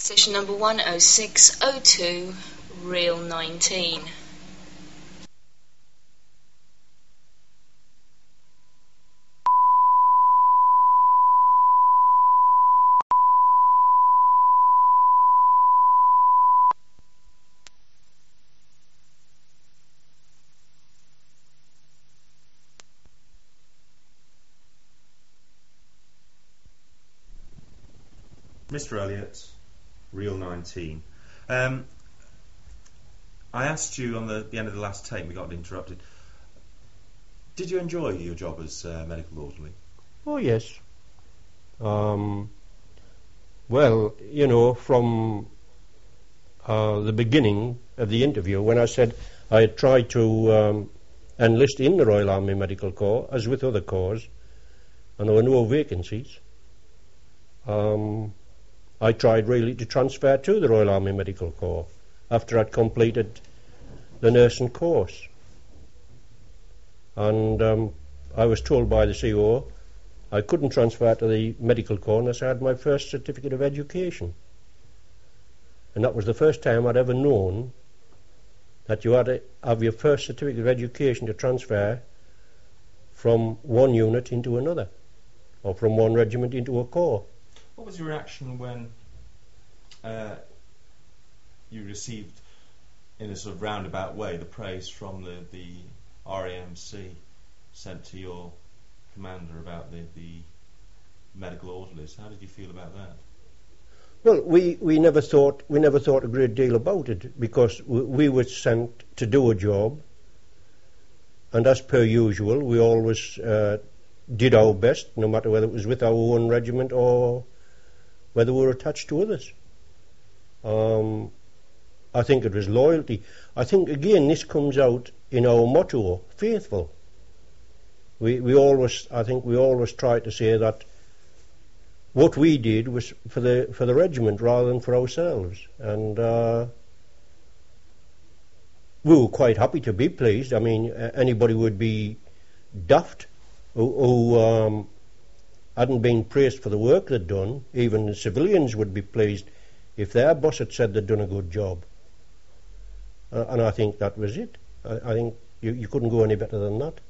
Session number 10602, reel 19. Mr. Elliott, reel 19. I asked you on the end of the last tape, we got interrupted. Did you enjoy your job as medical orderly? Oh, yes. Well, you know, from the beginning of the interview, when I said I had tried to enlist in the Royal Army Medical Corps, as with other corps, and there were no vacancies, I tried really to transfer to the Royal Army Medical Corps after I'd completed the nursing course. And I was told by the CO I couldn't transfer to the medical corps unless I had my first certificate of education. And that was the first time I'd ever known that you had to have your first certificate of education to transfer from one unit into another, or from one regiment into a corps. What was your reaction when you received, in a sort of roundabout way, the praise from the RAMC sent to your commander about the medical orderlies? How did you feel about that? Well, we never thought a great deal about it, because we were sent to do a job, and as per usual, we always did our best, no matter whether it was with our own regiment or whether we were attached to others. I think it was loyalty. I think, again, this comes out in our motto, faithful. We always tried to say that what we did was for the regiment rather than for ourselves, and we were quite happy to be pleased. I mean, anybody would be daft who hadn't been praised for the work they'd done. Even the civilians would be pleased if their boss had said they'd done a good job. And I think that was it. I think you couldn't go any better than that.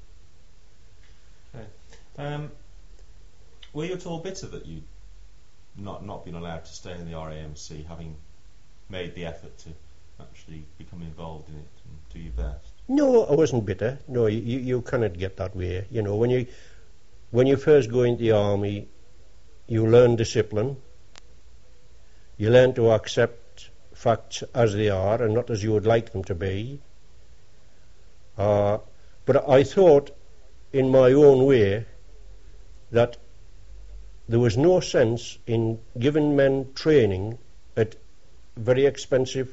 Okay. Were you at all bitter that you'd not been allowed to stay in the RAMC, having made the effort to actually become involved in it and do your best? No, I wasn't bitter. No, you cannot get that way. You know, when you first go into the army, you learn discipline. You learn to accept facts as they are and not as you would like them to be. But I thought, in my own way, that there was no sense in giving men training at very expensive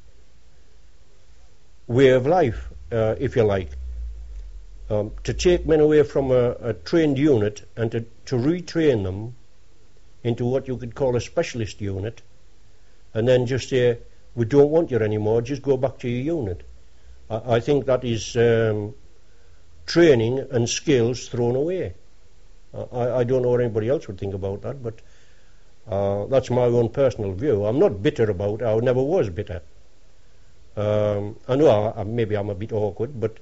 way of life, if you like. To take men away from a trained unit and to retrain them into what you could call a specialist unit, and then just say, we don't want you anymore, just go back to your unit. I think that is training and skills thrown away. I don't know what anybody else would think about that, but that's my own personal view. I'm not bitter about it. I never was bitter. I know maybe I'm a bit awkward, but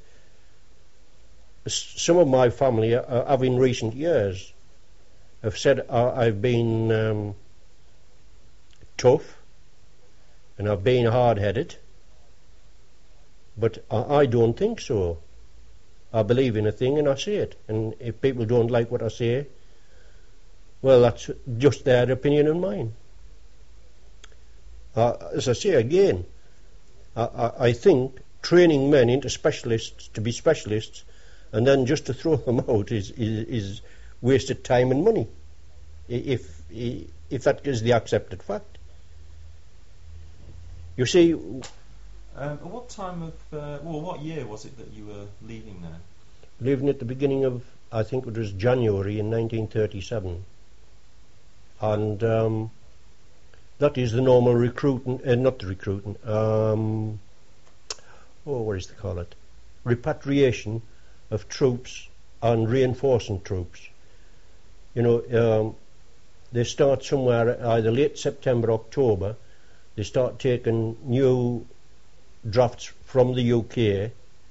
some of my family have in recent years have said I've been tough and I've been hard-headed, but I don't think so. I believe in a thing and I say it, and if people don't like what I say, well, that's just their opinion and mine. As I say again, I think training men into specialists to be specialists and then just to throw them out is wasted time and money, if that is the accepted fact. You see, what time of what year was it that you were leaving there? Leaving at the beginning of, I think it was January in 1937, and that is the normal recruiting, not the recruiting. What is they call it? Repatriation of troops and reinforcing troops. You know, they start somewhere either late September, October, they start taking new drafts from the UK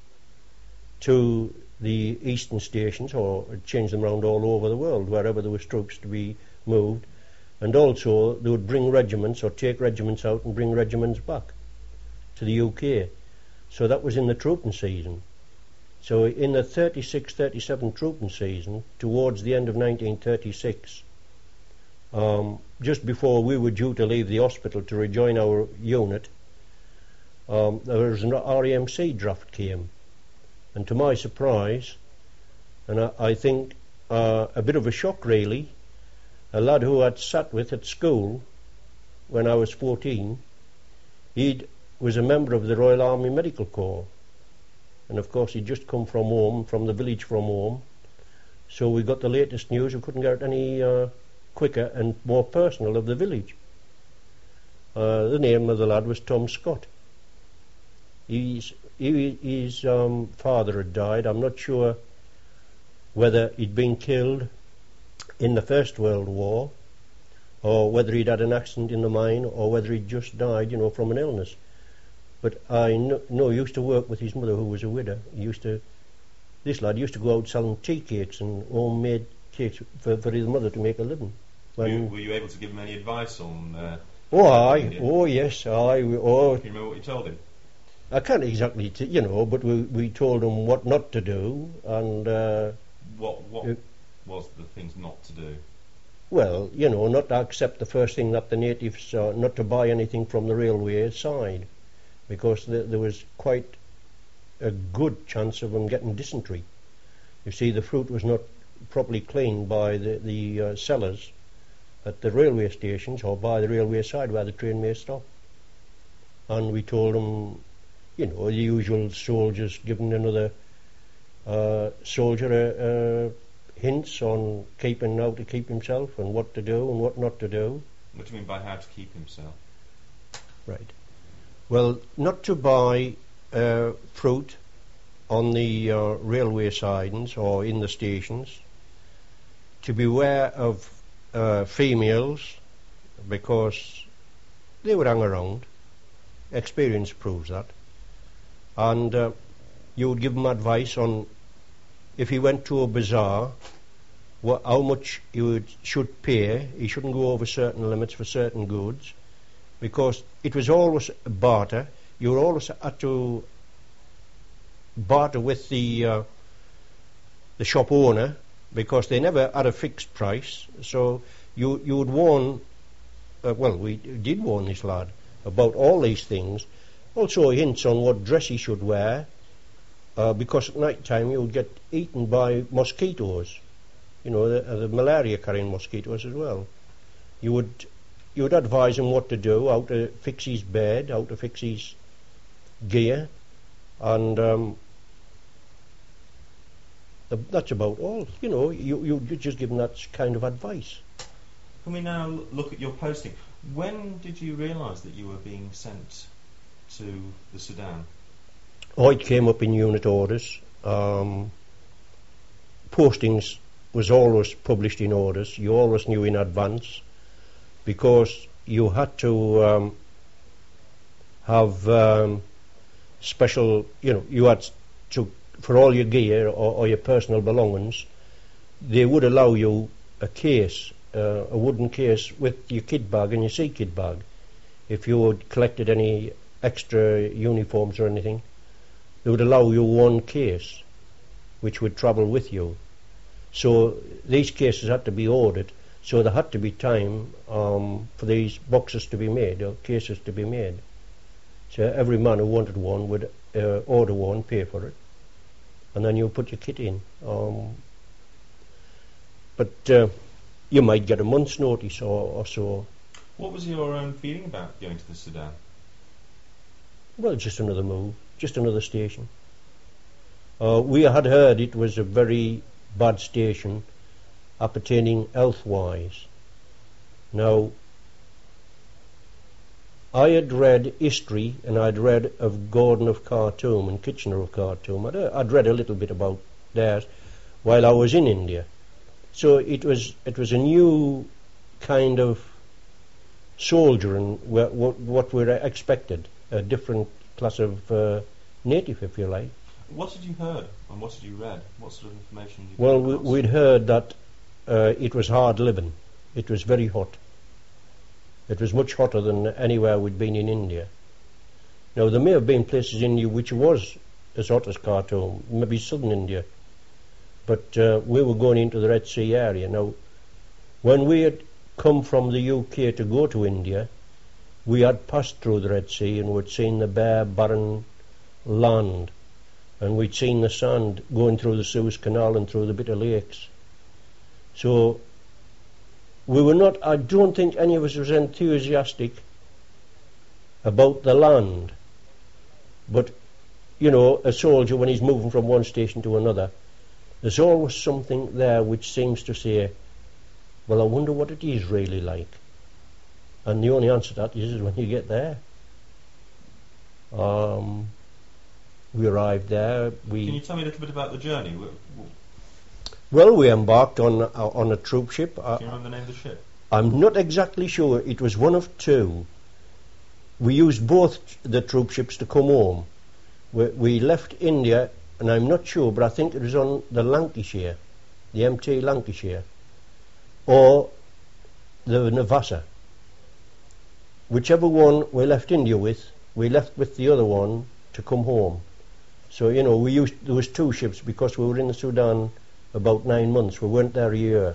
to the eastern stations, or change them around all over the world, wherever there was troops to be moved. And also they would bring regiments, or take regiments out and bring regiments back to the UK. So that was in the trooping season. So in the 36-37 trooping season, towards the end of 1936, just before we were due to leave the hospital to rejoin our unit, there was an RAMC draft came. And to my surprise, and I think a bit of a shock really, a lad who I'd sat with at school when I was 14, he was a member of the Royal Army Medical Corps. And of course he'd just come from home, from the village from home. So we got the latest news. We couldn't get it any quicker and more personal of the village. The name of the lad was Tom Scott. His father had died. I'm not sure whether he'd been killed in the First World War, or whether he'd had an accident in the mine, or whether he'd just died, from an illness. But I know he used to work with his mother, who was a widow. This lad used to go out selling tea cakes and homemade cakes for his mother to make a living. Were you able to give him any advice on? Oh yes, Can you remember what you told him? I can't exactly, but we told him what not to do, and what was the things not to do? Well, not to accept the first thing that the natives, not to buy anything from the railway side, because there was quite a good chance of them getting dysentery. You see, the fruit was not properly cleaned by the sellers at the railway stations, or by the railway side where the train may stop. And we told them, the usual soldiers giving another soldier hints on how to keep himself, and what to do and what not to do. What do you mean by how to keep himself? Right. Well, not to buy fruit on the railway sidings or in the stations. To beware of females, because they would hang around. Experience proves that. And you would give him advice on, if he went to a bazaar, how much he should pay. He shouldn't go over certain limits for certain goods, because it was always barter. You always had to barter with the shop owner, because they never had a fixed price. So you would warn, we did warn this lad about all these things. Also hints on what dress he should wear, because at night time you would get eaten by mosquitoes, the malaria carrying mosquitoes as well. You would advise him what to do, how to fix his bed, how to fix his gear, and that's about all. You just give him that kind of advice. Can we now look at your posting? When did you realise that you were being sent to the Sudan? It came up in unit orders. Postings was always published in orders. You always knew in advance, because you had to have special, you had to, for all your gear or your personal belongings, they would allow you a case, a wooden case with your kit bag and your sea kit bag. If you had collected any extra uniforms or anything, they would allow you one case which would travel with you. So these cases had to be ordered, so there had to be time for these boxes to be made, or cases to be made. So every man who wanted one would order one, pay for it, and then you put your kit in. But you might get a month's notice or so. What was your own feeling about going to the Sudan? Well, just another move, just another station. We had heard it was a very bad station, appertaining health-wise. Now, I had read history, and I'd read of Gordon of Khartoum and Kitchener of Khartoum. I'd read a little bit about theirs while I was in India. So it was a new kind of soldier and what we're expected, a different class of native, if you like. What had you heard and what had you read? What sort of information did you Well, come across? we'd heard that it was hard living. It was very hot. It was much hotter than anywhere we'd been in India. Now, there may have been places in India which was as hot as Khartoum, maybe southern India, but we were going into the Red Sea area. Now, when we had come from the UK to go to India, we had passed through the Red Sea and we'd seen the bare, barren land, and we'd seen the sand going through the Suez Canal and through the Bitter Lakes. So we were not, I don't think any of us was enthusiastic about the land. But, you know, a soldier, when he's moving from one station to another, there's always something there which seems to say, well, I wonder what it is really like. And the only answer to that is when you get there. We arrived there. Can you tell me a little bit about the journey? Well, we embarked on a troop ship. Do you remember the name of the ship? I'm not exactly sure. It was one of two. We used both the troop ships to come home. We left India, and I'm not sure, but I think it was on the Lancashire, the MT Lancashire, or the Navassa. Whichever one we left India with, we left with the other one to come home. So, you know, there was two ships because we were in the Sudan about 9 months. We weren't there a year.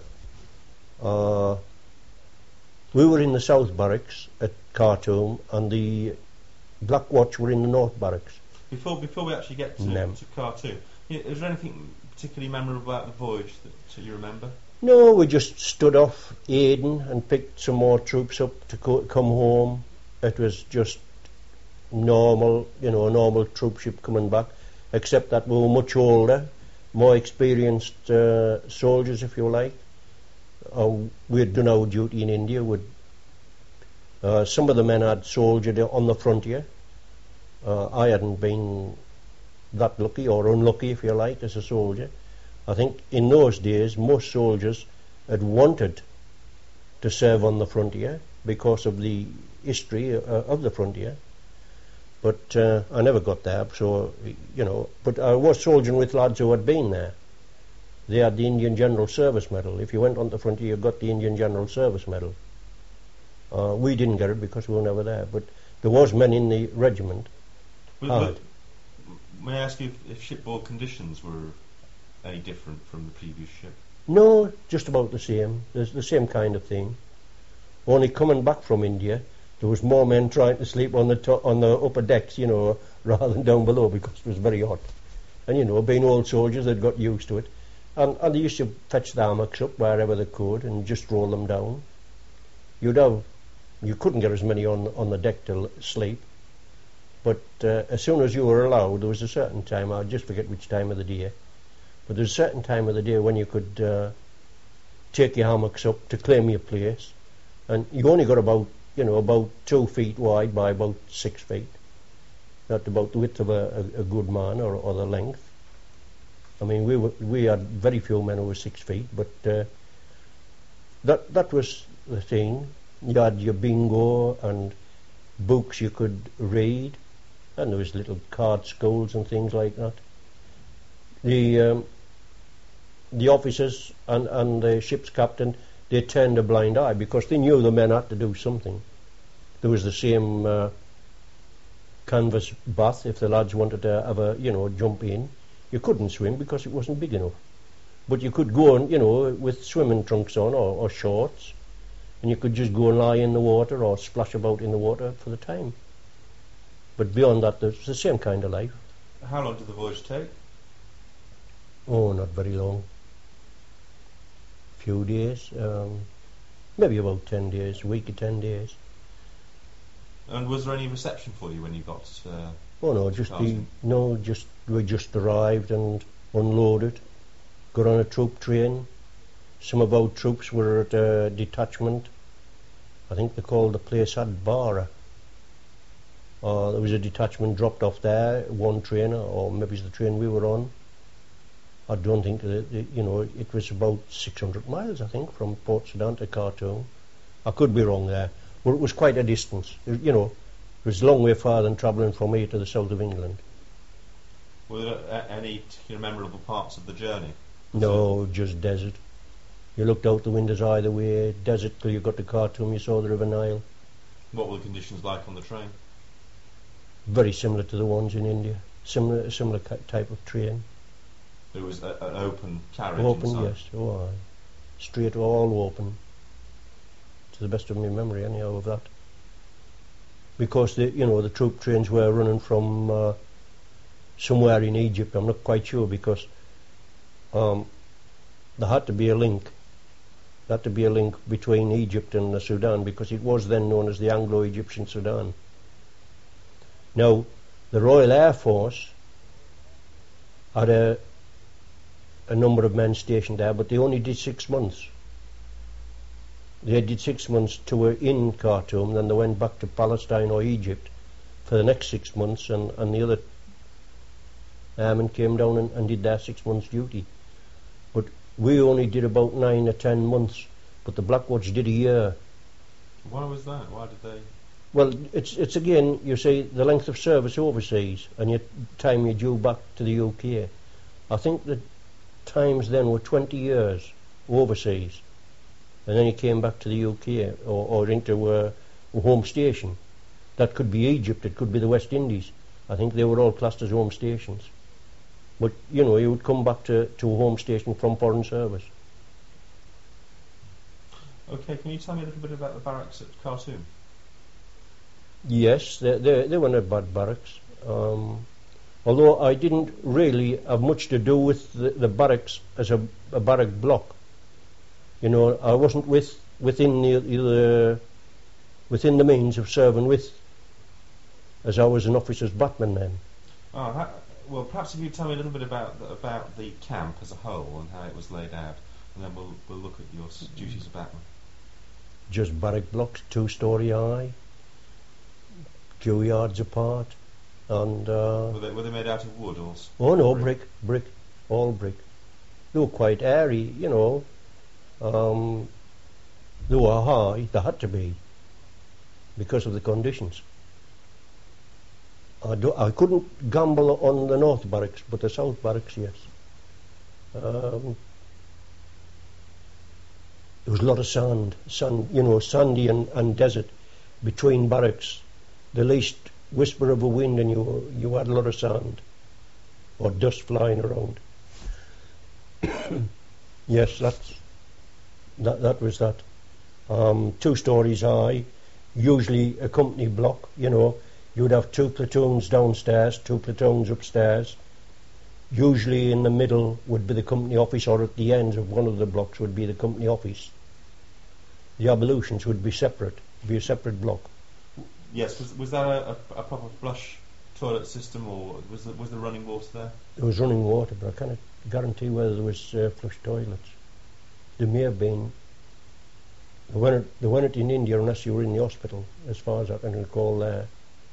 We were in the South Barracks at Khartoum, and the Black Watch were in the North Barracks. Before we actually get to Khartoum, is there anything particularly memorable about the voyage that you remember? No, we just stood off Aden and picked some more troops up to come home. It was just normal, you know, a normal troop ship coming back, except that we were much older, more experienced soldiers, if you like. We had done our duty in India. Some of the men had soldiered on the frontier. I hadn't been that lucky, or unlucky, if you like, as a soldier. I think in those days most soldiers had wanted to serve on the frontier because of the history of the frontier. But I never got there, so, you know. But I was soldiering with lads who had been there. They had the Indian General Service Medal. If you went on the frontier, you got the Indian General Service Medal. We didn't get it because we were never there, but there was men in the regiment. May I ask you if shipboard conditions were any different from the previous ship? No, just about the same. There's the same kind of thing. Only coming back from India, there was more men trying to sleep on the upper decks, you know, rather than down below because it was very hot. And, you know, being old soldiers, they'd got used to it. And they used to fetch the hammocks up wherever they could and just roll them down. You couldn't get as many on the deck to sleep. But as soon as you were allowed, there was a certain time, I just forget which time of the day, but there's a certain time of the day when you could take your hammocks up to claim your place, and you only got about 2 feet wide by about 6 feet. Not about the width of a good man or the length. I mean, we had very few men who were 6 feet, but that was the thing. You had your bingo and books you could read, and there was little card schools and things like that. The officers and the ship's captain, they turned a blind eye because they knew the men had to do something. There was the same canvas bath if the lads wanted to have a, jump in. You couldn't swim because it wasn't big enough. But you could go on, with swimming trunks on or shorts, and you could just go and lie in the water or splash about in the water for the time. But beyond that, there's the same kind of life. How long did the voyage take? Oh, not very long. Few days, maybe about 10 days, a week or 10 days. And was there any reception for you when you got? Oh no, we just arrived and unloaded, got on a troop train. Some of our troops were at a detachment. I think they called the place Adbara. There was a detachment dropped off there, one train, or maybe it's the train we were on. I don't think it was about 600 miles, I think, from Port Sudan to Khartoum. I could be wrong there. But it was quite a distance. You know, it was a long way farther than travelling from here to the south of England. Were there any particular memorable parts of the journey? No, just desert. You looked out the windows either way, desert till you got to Khartoum, you saw the River Nile. What were the conditions like on the train? Very similar to the ones in India. Similar type of train. It was an open carriage Open, inside. yes. Oh, aye. Straight, all open. To the best of my memory, anyhow, of that. Because the troop trains were running from somewhere in Egypt. I'm not quite sure, because there had to be a link. There had to be a link between Egypt and the Sudan, because it was then known as the Anglo-Egyptian Sudan. Now, the Royal Air Force had a number of men stationed there, but they only did 6 months. They did 6 months tour in Khartoum, then they went back to Palestine or Egypt for the next 6 months, and the other airmen came down and did their 6 months duty. But we only did about 9 or 10 months, but the Blackwatch did a year. Why was that? Why did they? Well, it's again, you say, the length of service overseas and your time you're due back to the UK. I think the times then were 20 years overseas, and then you came back to the UK or into a home station. That could be Egypt, it could be the West Indies. I think they were all classed as home stations. But, you would come back to a home station from foreign service. Okay, can you tell me a little bit about the barracks at Khartoum? Yes, they were not bad barracks. Although I didn't really have much to do with the barracks as a barrack block. I wasn't within the means of serving with, as I was an officer's batman then. Well, perhaps if you tell me a little bit about the camp as a whole and how it was laid out, and then we'll look at your duties as batman. Just barrack blocks, 2-story high, 2 yards apart, and were they made out of wood or? Oh no, brick, all brick. They were quite airy, They were high. They had to be, because of the conditions. I couldn't gamble on the north barracks, but the south barracks, yes. There was a lot of sand, sandy and desert between barracks. The least whisper of a wind and you had a lot of sand or dust flying around. Yes, that was that. 2 stories high, usually a company block, You'd have 2 platoons downstairs, 2 platoons upstairs. Usually in the middle would be the company office, or at the ends of one of the blocks would be the company office. The ablutions would be separate, be a separate block. Yes, was that a proper flush toilet system, or was there running water there? There was running water, but I cannot guarantee whether there was flush toilets. There may have been. They weren't in India unless you were in the hospital, as far as I can recall there.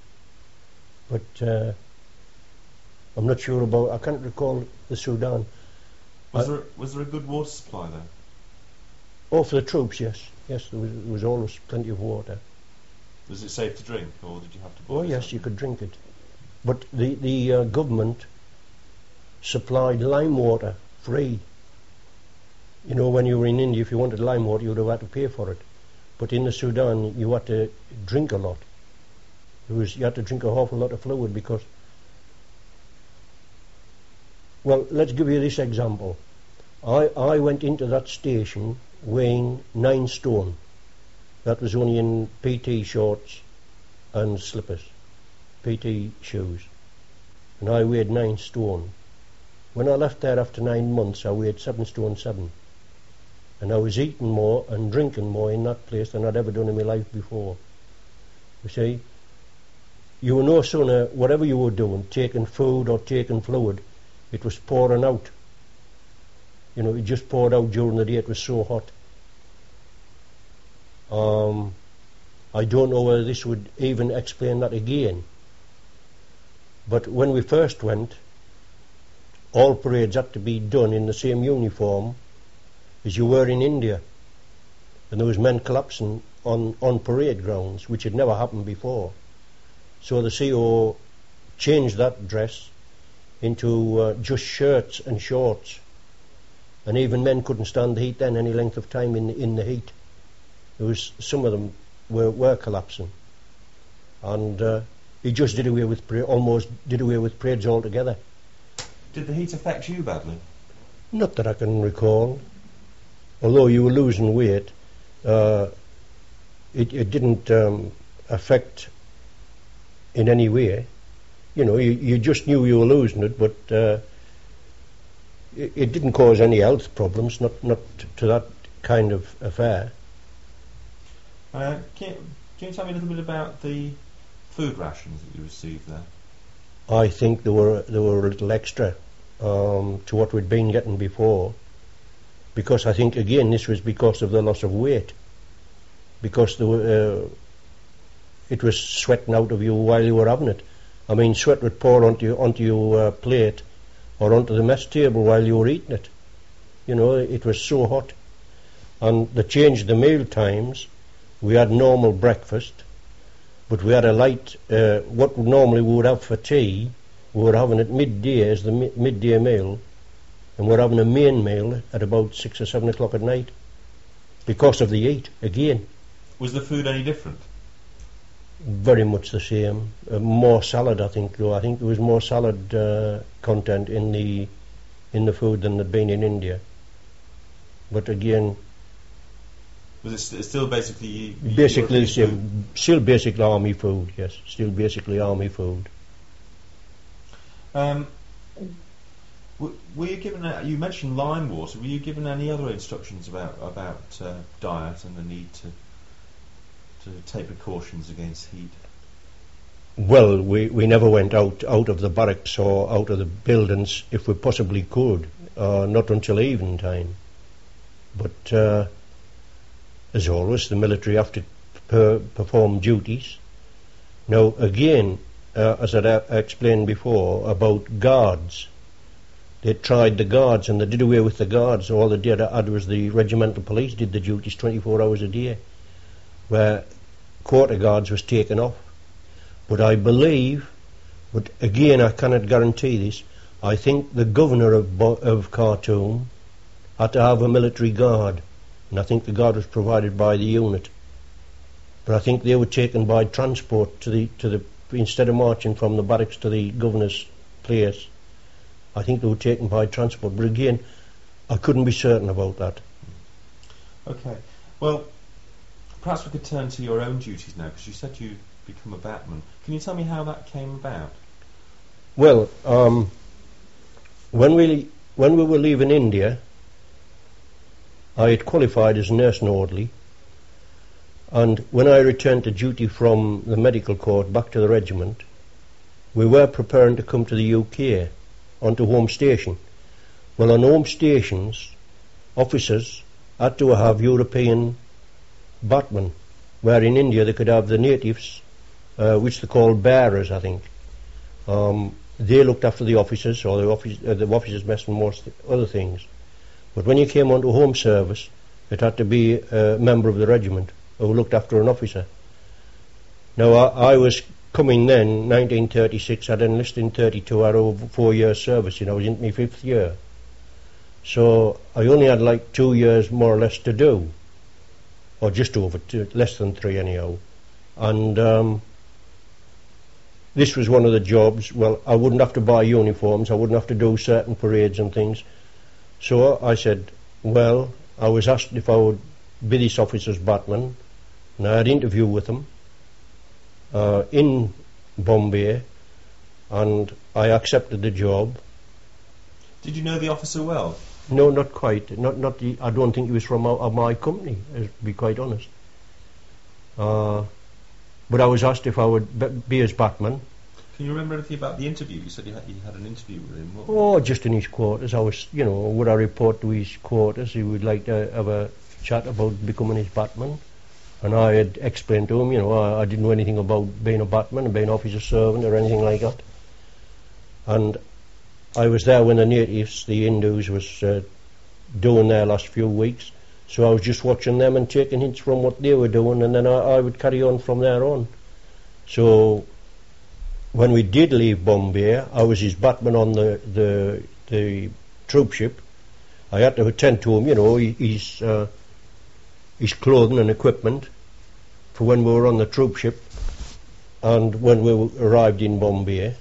But I'm not sure about. I can't recall the Sudan. Was there a good water supply there? Oh, for the troops, yes. Yes, there was always plenty of water. Was it safe to drink, or did you have to boil it? Oh, yes, you could drink it. But the government supplied lime water free. When you were in India, if you wanted lime water, you would have had to pay for it. But in the Sudan, you had to drink a lot. You had to drink an awful lot of fluid because... Well, let's give you this example. I went into that station weighing 9 stone. That was only in PT shorts and slippers, PT shoes. And I weighed 9 stone. When I left there after 9 months, I weighed 7 stone 7. And I was eating more and drinking more in that place than I'd ever done in my life before. You see? You were no sooner, whatever you were doing, taking food or taking fluid, it was pouring out. It just poured out during the day, it was so hot. I don't know whether this would even explain that again. But when we first went, all parades had to be done in the same uniform as you were in India. And there was men collapsing on parade grounds, which had never happened before. So the CO changed that dress into just shirts and shorts, and even men couldn't stand the heat then any length of time in the heat. There was some of them were collapsing, and he just did away with almost did away with parades altogether. Did the heat affect you badly? Not that I can recall. Although you were losing weight, it didn't affect in any way. You know, you just knew you were losing it, but it didn't cause any health problems, not to that kind of affair. Can you tell me a little bit about the food rations that you received there? I think they were a little extra to what we'd been getting before, because I think again this was because of the loss of weight, because it was sweating out of you while you were having it. I mean, sweat would pour onto your plate or onto the mess table while you were eating it. You know, it was so hot. And they changed the meal times. We had normal breakfast, but we had a light, what normally we would have for tea, we were having at midday as the midday meal, and we're having a main meal at about 6 or 7 o'clock at night, because of the heat, again. Was the food any different? Very much the same. More salad, I think, though. I think there was more salad content in the food than there'd been in India. But again... Was it still basically... Basically the same. Still basically army food, yes. Still basically army food. Were you given... you mentioned lime water. Were you given any other instructions about diet and the need to take precautions against heat? Well, we never went out of the barracks or out of the buildings if we possibly could, not until evening time. But as always, the military have to perform duties. Now, again, as I explained before about guards, they tried the guards and they did away with the guards. All they did was the regimental police did the duties 24 hours a day, where quarter guards was taken off. But I believe, but again I cannot guarantee this, I think the governor of Khartoum had to have a military guard, and I think the guard was provided by the unit. But I think they were taken by transport to the instead of marching from the barracks to the governor's place. I think they were taken by transport. But again, I couldn't be certain about that. Okay. Well, perhaps we could turn to your own duties now, because you said you'd become a batman. Can you tell me how that came about? Well, when we were leaving India, I had qualified as nurse and orderly, and when I returned to duty from the medical court back to the regiment, we were preparing to come to the UK onto home station. Well, on home stations, officers had to have European batmen, where in India they could have the natives, which they called bearers, I think. They looked after the officers, or the officers' mess and most other things. But when you came onto home service, it had to be a member of the regiment who looked after an officer. Now, I was coming then, 1936, I'd enlisted in 32, I had over 4 years service, I was in my 5th year. So I only had like 2 years more or less to do, or just over 2, less than 3 anyhow. And this was one of the jobs. Well, I wouldn't have to buy uniforms, I wouldn't have to do certain parades and things. So I said, well, I was asked if I would be this officer's batman, and I had an interview with him in Bombay, and I accepted the job. Did you know the officer well? No, not quite. Not the. I don't think he was from my company, to be quite honest. But I was asked if I would be his batman. Can you remember anything about the interview? You said you had an interview with him. Oh, just in his quarters. I was, would I report to his quarters? He would like to have a chat about becoming his batman. And I had explained to him, I didn't know anything about being a batman and being an officer servant or anything like that. And I was there when the natives, the Hindus, was doing their last few weeks. So I was just watching them and taking hints from what they were doing, and then I would carry on from there on. So when we did leave Bombay, I was his batman on the troop ship. I had to attend to him, his clothing and equipment for when we were on the troop ship and when we arrived in Bombay.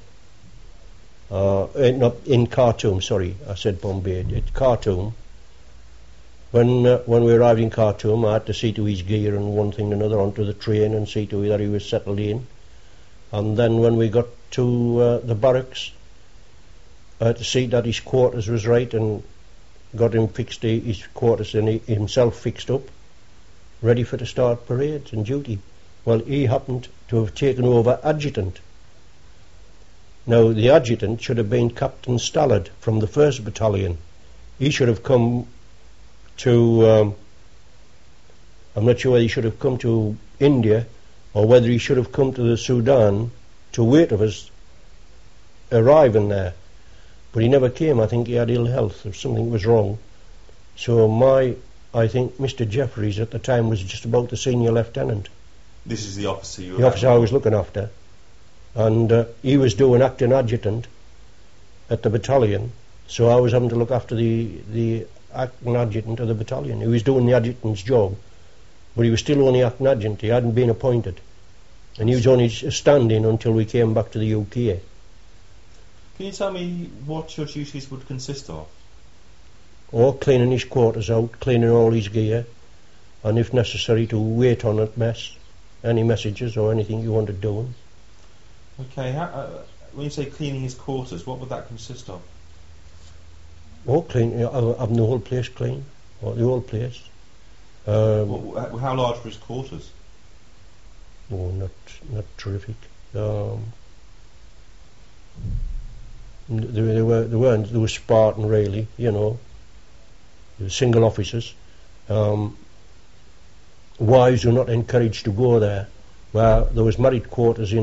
Not in Khartoum, sorry, I said Bombay. It's Khartoum. When we arrived in Khartoum, I had to see to his gear and one thing and another onto the train and see to that he was settled in. And then when we got to the barracks, I had to see that his quarters was right and got him fixed, his quarters and himself fixed up, ready for to start parades and duty. Well, he happened to have taken over adjutant. Now, the adjutant should have been Captain Stallard from the 1st Battalion. He should have come to, I'm not sure whether he should have come to India or whether he should have come to the Sudan to wait of us arriving there. But he never came. I think he had ill health or something was wrong. So I think Mr. Jeffries at the time was just about the senior lieutenant. This is the officer you were... The officer I was looking after. And he was doing acting adjutant at the battalion, so I was having to look after the acting adjutant of the battalion. He was doing the adjutant's job, but he was still only acting adjutant. He hadn't been appointed, and he was only standing until we came back to the UK. Can you tell me what your duties would consist of? Or cleaning his quarters out, cleaning all his gear, and if necessary to wait on at mess, any messages or anything you wanted doing. Okay, when you say cleaning his quarters, what would that consist of? Oh, clean, having the whole place clean, or the whole place. How large were his quarters? Oh, not terrific. They were Spartan really, They were single officers. Wives were not encouraged to go there. Well, there was married quarters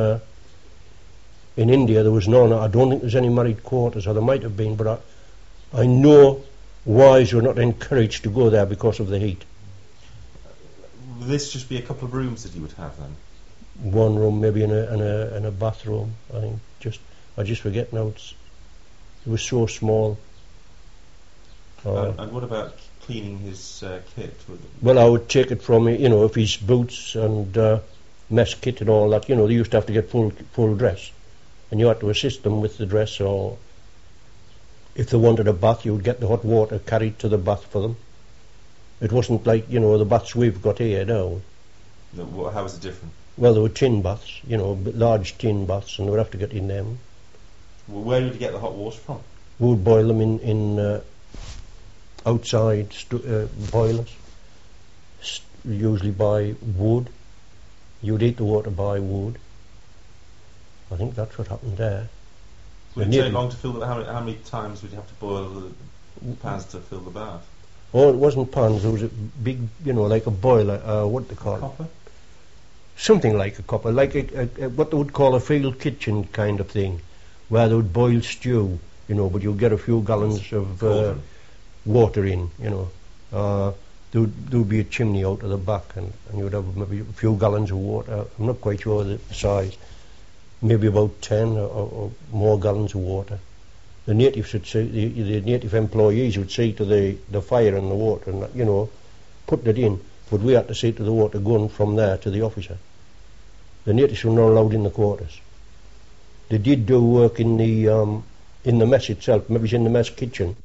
in India. There was none. I don't think there's any married quarters, or there might have been, but I know wives were not encouraged to go there because of the heat. Would this just be a couple of rooms that you would have then? One room, maybe, and a bathroom. I think I just forget now. It was so small. And what about cleaning his kit? Well, I would take it from if his boots and mess kit and all that. They used to have to get full dress, and you had to assist them with the dress. Or if they wanted a bath, you would get the hot water carried to the bath for them. It wasn't like the baths we've got here now. No, how was it different? Well, there were tin baths, large tin baths, and they would have to get in them. Well, where would you get the hot water from? We would boil them in outside boilers, usually by wood. You'd heat the water by wood. I think that's what happened there. Would it take long to fill the... How many times would you have to boil the pans to fill the bath? Oh, it wasn't pans. It was a big, like a boiler. What they call it? Copper? Something like a copper, like what they would call a field kitchen kind of thing, where they would boil stew, but you'd get a few gallons of water in, there would be a chimney out of the back, and you would have maybe a few gallons of water. I'm not quite sure the size, maybe about 10 or more gallons of water. The natives would see, the native employees would see to the fire and the water, and put it in. But we had to see to the water going from there to the officer. The natives were not allowed in the quarters. They did do work in the mess itself, maybe in the mess kitchen.